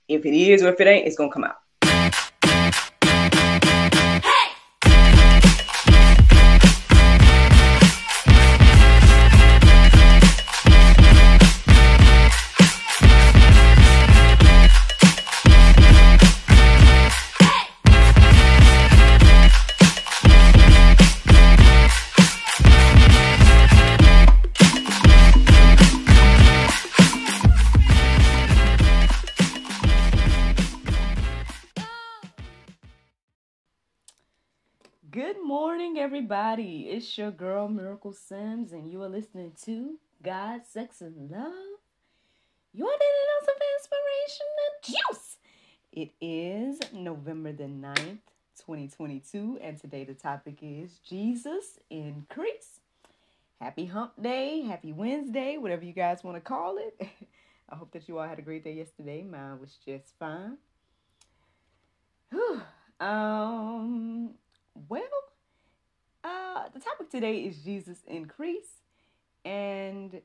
If it is or if it ain't, it's going to come out. Good morning, everybody. It's your girl, Miracle Sims, and you are listening to God, Sex, and Love. Your daily dose of inspiration and juice. It is November the 9th, 2022, and today the topic is Jesus Increase. Happy Hump Day, happy Wednesday, whatever you guys want to call it. I hope that you all had a great day yesterday. Mine was just fine. The topic today is Jesus Increase. And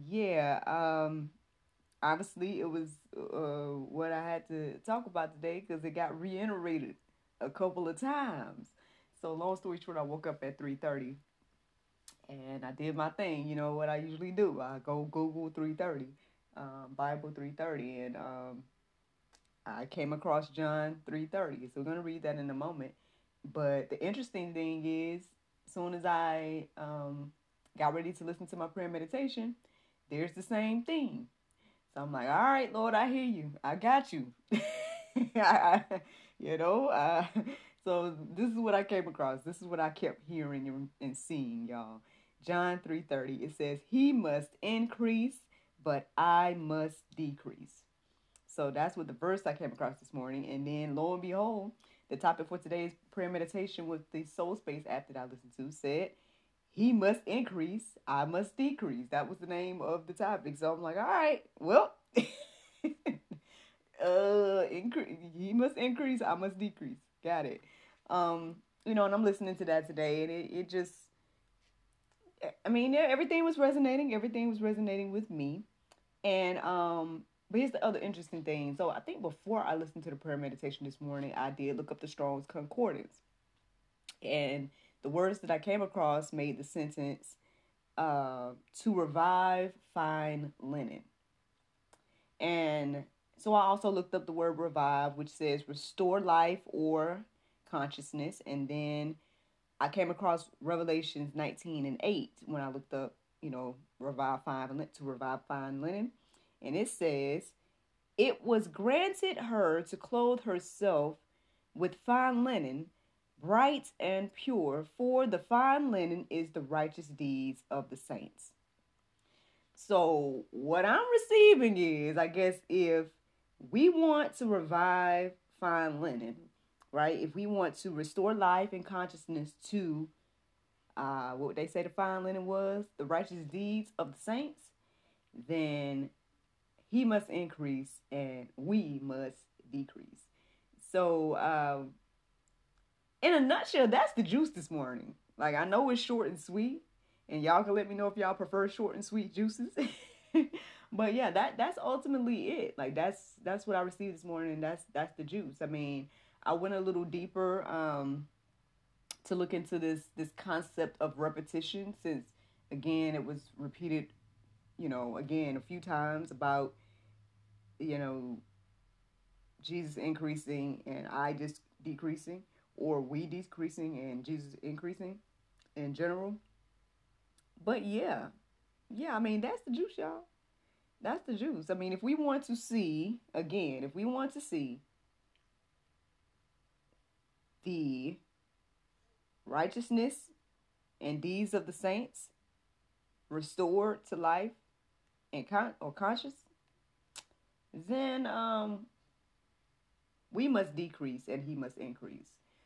obviously it was what I had to talk about today because it got reiterated a couple of times. So long story short, I woke up at 3:30 and I did my thing. You know what I usually do? I go Google 3:30, Bible 3:30, and I came across John 3:30. So we're going to read that in a moment. But the interesting thing is, as soon as I got ready to listen to my prayer meditation, there's the same thing. So I'm like, all right, Lord, I hear you. I got you. So this is what I came across. This is what I kept hearing and seeing, y'all. John 3:30, it says, he must increase, but I must decrease. So that's what the verse I came across this morning. And then lo and behold, the topic for today's prayer meditation with the Soul Space app that I listened to said, he must increase, I must decrease. That was the name of the topic. So I'm like, all right, well, he must increase, I must decrease. Got it. And I'm listening to that today, and it just, everything was resonating. Everything was resonating with me. And, but here's the other interesting thing. So I think before I listened to the prayer meditation this morning, I did look up the Strong's Concordance. And the words that I came across made the sentence, to revive fine linen. And so I also looked up the word revive, which says restore life or consciousness. And then I came across Revelations 19:8 when I looked up, revive fine linen. And it says, it was granted her to clothe herself with fine linen, bright and pure, for the fine linen is the righteous deeds of the saints. So what I'm receiving is, I guess, if we want to revive fine linen, right? If we want to restore life and consciousness to what would they say the fine linen was? The righteous deeds of the saints, then he must increase and we must decrease. So, in a nutshell, that's the juice this morning. Like, I know it's short and sweet, and y'all can let me know if y'all prefer short and sweet juices. But yeah, that's ultimately it. Like, that's what I received this morning, and that's the juice. I mean, I went a little deeper to look into this concept of repetition, since again it was repeated, again a few times about Jesus increasing and I just decreasing, or we decreasing and Jesus increasing in general. But yeah, I mean, that's the juice, y'all. That's the juice. I mean, if we want to see the righteousness and deeds of the saints restored to life and conscious, then we must decrease and he must increase.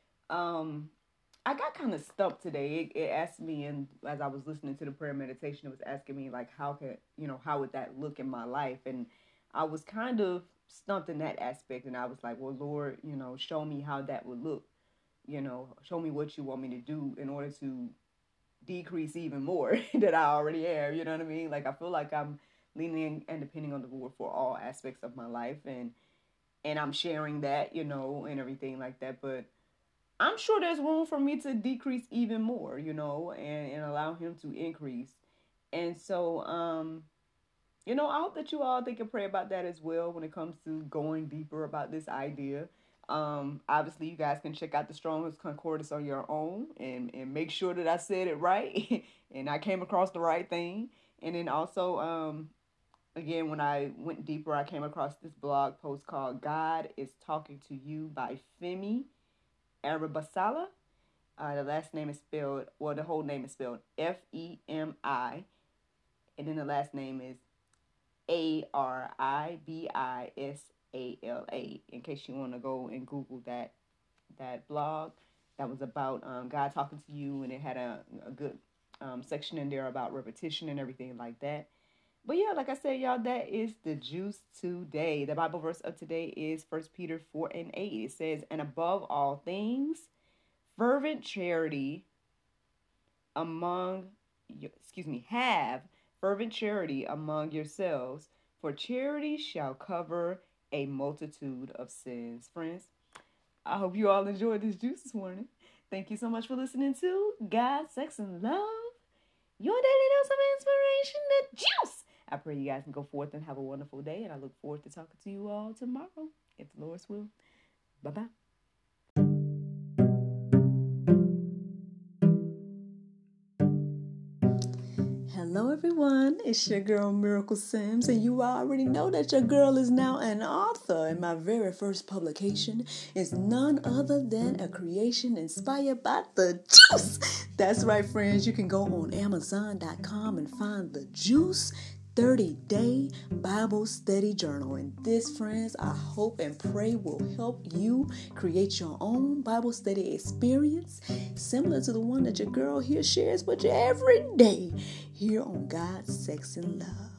I got kind of stumped today. It asked me, and as I was listening to the prayer meditation, it was asking me, like, how would that look in my life? And I was kind of stumped in that aspect, and I was like, well, Lord, show me how that would look. Show me what you want me to do in order to decrease even more that I already am. You know what I mean? Like, I feel like I'm leaning and depending on the Lord for all aspects of my life. And and I'm sharing that, and everything like that. But I'm sure there's room for me to decrease even more, and allow him to increase. And so, I hope that you all think and pray about that as well when it comes to going deeper about this idea. Obviously, you guys can check out the Strong's Concordance on your own and make sure that I said it right and I came across the right thing. And then also, again, when I went deeper, I came across this blog post called God is Talking to You by Femi Arabasala. The last name is spelled, the whole name is spelled Femi, and then the last name is Aribisala. In case you want to go and Google that blog, that was about God talking to you, and it had a good section in there about repetition and everything like that. But yeah, like I said, y'all, that is the juice today. The Bible verse of today is 1 Peter 4:8. It says, "And above all things, fervent charity have fervent charity among yourselves, for charity shall cover a multitude of sins." Friends, I hope you all enjoyed this juice this morning. Thank you so much for listening to God, Sex, and Love, your daily dose of inspiration, the juice. I pray you guys can go forth and have a wonderful day, and I look forward to talking to you all tomorrow, if the Lord's will. Bye-bye. Hello everyone, it's your girl Miracle Sims, and you already know that your girl is now an author, and my very first publication is none other than a creation inspired by the juice. That's right, friends, you can go on Amazon.com and find the Juice 30-day Bible study journal. And this, friends, I hope and pray will help you create your own Bible study experience similar to the one that your girl here shares with you every day here on God, Sex, and Love.